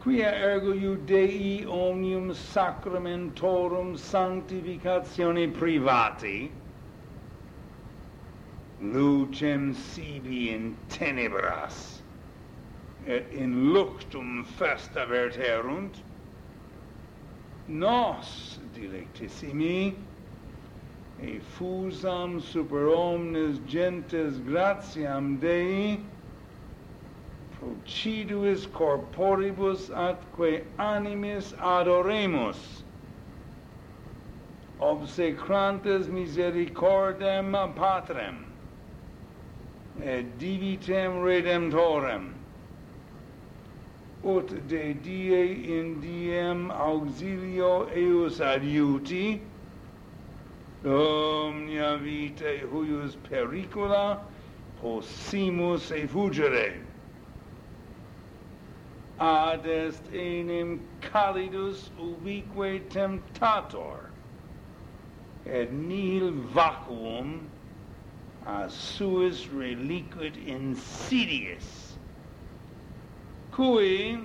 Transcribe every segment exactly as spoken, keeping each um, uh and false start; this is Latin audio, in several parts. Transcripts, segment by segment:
quia ergo Iudei omnium sacramentorum sanctificatione privati lucem sibi in tenebras et in luctum festa verterunt, nos dilectissimi effusam super omnes gentes gratiam Dei prociduis corporibus atque animis adoremus obsecrantes misericordem Patrem et divitem Redemptorem ut de die in diem auxilio eius adiuti omnia vitae huius pericula possimus effugere ad est enim calidus ubique temptator et nihil vacuum a suis reliquit insidious cui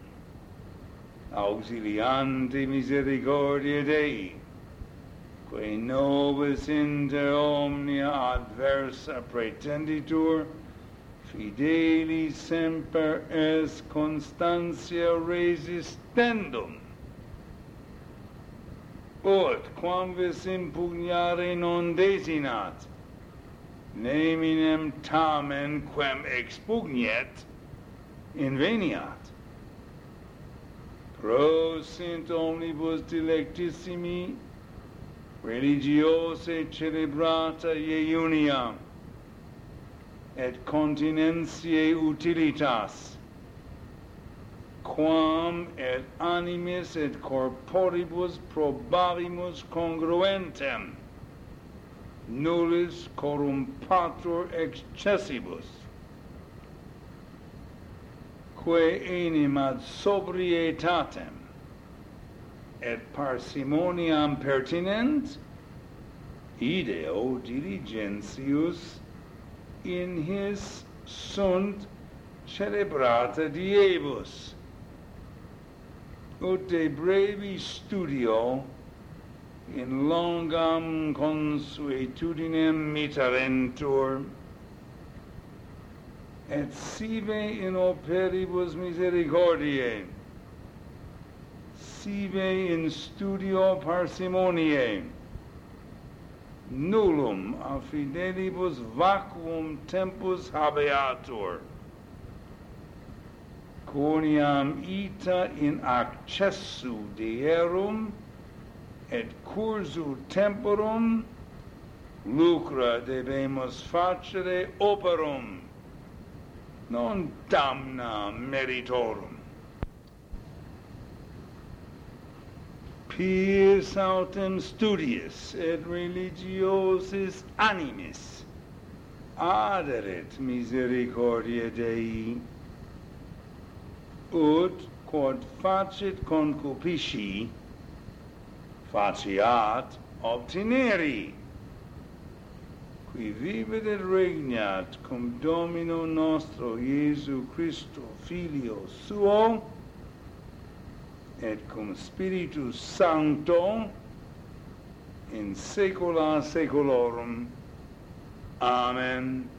auxiliante misericordia Dei quae nobis inter omnia adversa pretenditur fideli semper est constantia resistendum ut quamvis impugnare non desinat neminem tamen quem expugnet inveniat prosint omnibus dilectissimi religiose celebrata iunia et continentiae utilitas quam et animis et corporibus probabimus congruentem nullis corrumpatur excessibus quae enim ad sobrietatem et parsimoniam pertinent ideo diligentius in his sunt celebrata diebus ut de brevi studio in longam consuetudinem mitarentur et sive in operibus misericordiae sive in studio parsimoniae nullum a fidelibus vacuum tempus habeatur quoniam ita in accessu deerum et cursu temporum lucra debemus facere operum non damna meritorum pius autem studiis et religiosis animis aderet misericordia Dei ut quod facit concupisci faciat obtineri qui vivit et regnat cum Domino nostro Iesu Christo Filio suo et cum Spiritus Sancto in saecula saeculorum. Amen.